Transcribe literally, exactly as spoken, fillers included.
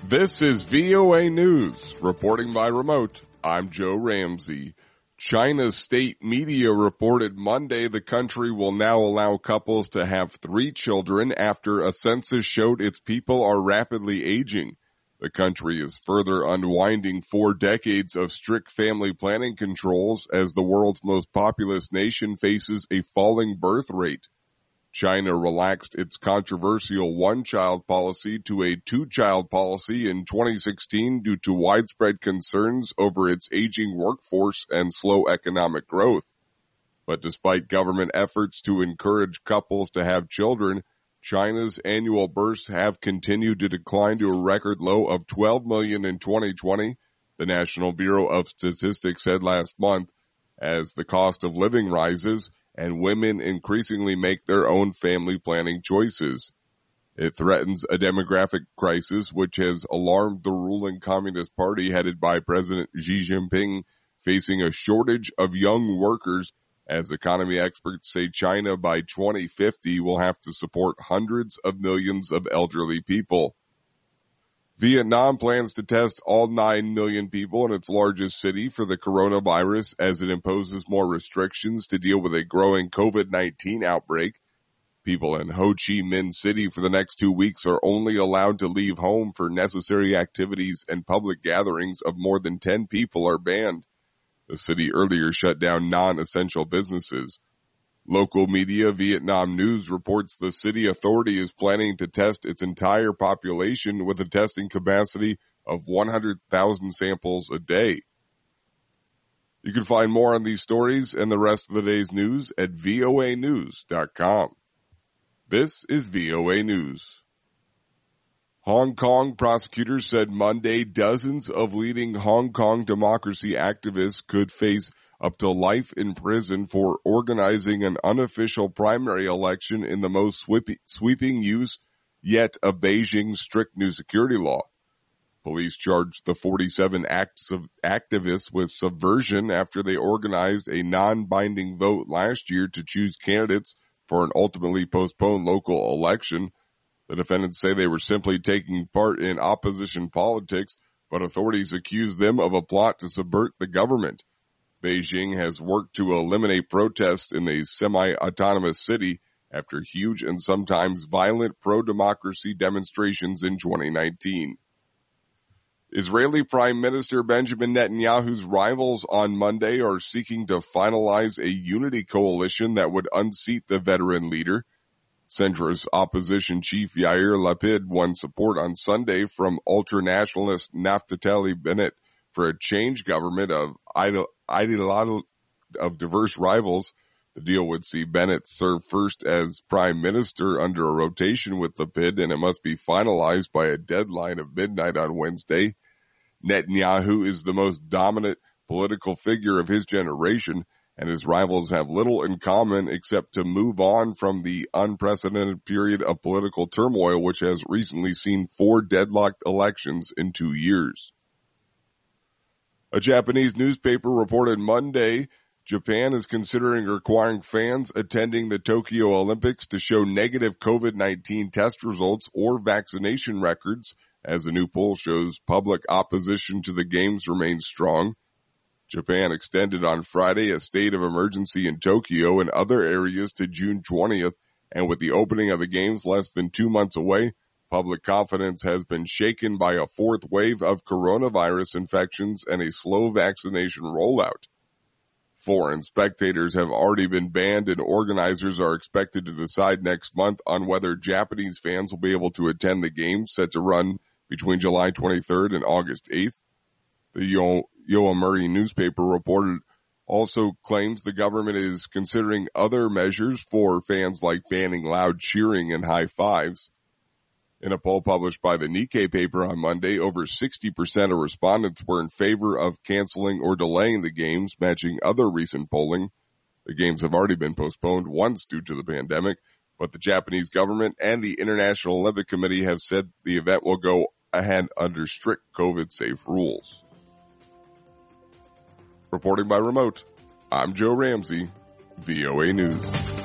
This is V O A News. Reporting by remote, I'm Joe Ramsey. China's state media reported Monday the country will now allow couples to have three children after a census showed its people are rapidly aging. The country is further unwinding four decades of strict family planning controls as the world's most populous nation faces a falling birth rate. China relaxed its controversial one-child policy to a two-child policy in twenty sixteen due to widespread concerns over its aging workforce and slow economic growth. But despite government efforts to encourage couples to have children, China's annual births have continued to decline to a record low of twelve million in twenty twenty, the National Bureau of Statistics said last month, as the cost of living rises and women increasingly make their own family planning choices. It threatens a demographic crisis which has alarmed the ruling Communist Party headed by President Xi Jinping, facing a shortage of young workers as economy experts say China by twenty fifty will have to support hundreds of millions of elderly people. Vietnam plans to test all nine million people in its largest city for the coronavirus as it imposes more restrictions to deal with a growing COVID nineteen outbreak. People in Ho Chi Minh City for the next two weeks are only allowed to leave home for necessary activities, and public gatherings of more than ten people are banned. The city earlier shut down non-essential businesses. Local media Vietnam News reports the city authority is planning to test its entire population with a testing capacity of one hundred thousand samples a day. You can find more on these stories and the rest of the day's news at V O A news dot com. This is V O A News. Hong Kong prosecutors said Monday dozens of leading Hong Kong democracy activists could face up to life in prison for organizing an unofficial primary election in the most sweeping use yet of Beijing's strict new security law. Police charged the forty-seven acts of activists with subversion after they organized a non-binding vote last year to choose candidates for an ultimately postponed local election. The defendants say they were simply taking part in opposition politics, but authorities accused them of a plot to subvert the government. Beijing has worked to eliminate protests in the semi-autonomous city after huge and sometimes violent pro-democracy demonstrations in twenty nineteen. Israeli Prime Minister Benjamin Netanyahu's rivals on Monday are seeking to finalize a unity coalition that would unseat the veteran leader. Centrist opposition chief Yair Lapid won support on Sunday from ultra-nationalist Naftali Bennett for a change government of ideological of diverse rivals. The deal would see Bennett serve first as prime minister under a rotation with Lapid, and it must be finalized by a deadline of midnight on Wednesday. Netanyahu is the most dominant political figure of his generation, and his rivals have little in common except to move on from the unprecedented period of political turmoil which has recently seen four deadlocked elections in two years. A Japanese newspaper reported Monday Japan is considering requiring fans attending the Tokyo Olympics to show negative COVID nineteen test results or vaccination records, as a new poll shows public opposition to the games remains strong. Japan extended on Friday a state of emergency in Tokyo and other areas to June twentieth, and with the opening of the games less than two months away, public confidence has been shaken by a fourth wave of coronavirus infections and a slow vaccination rollout. Foreign spectators have already been banned, and organizers are expected to decide next month on whether Japanese fans will be able to attend the games set to run between July twenty-third and August eighth. The Yo- Yomiuri newspaper reported also claims the government is considering other measures for fans like banning loud cheering and high fives. In a poll published by the Nikkei paper on Monday, over sixty percent of respondents were in favor of canceling or delaying the games, matching other recent polling. The games have already been postponed once due to the pandemic, but the Japanese government and the International Olympic Committee have said the event will go ahead under strict COVID-safe rules. Reporting by remote, I'm Joe Ramsey, V O A News.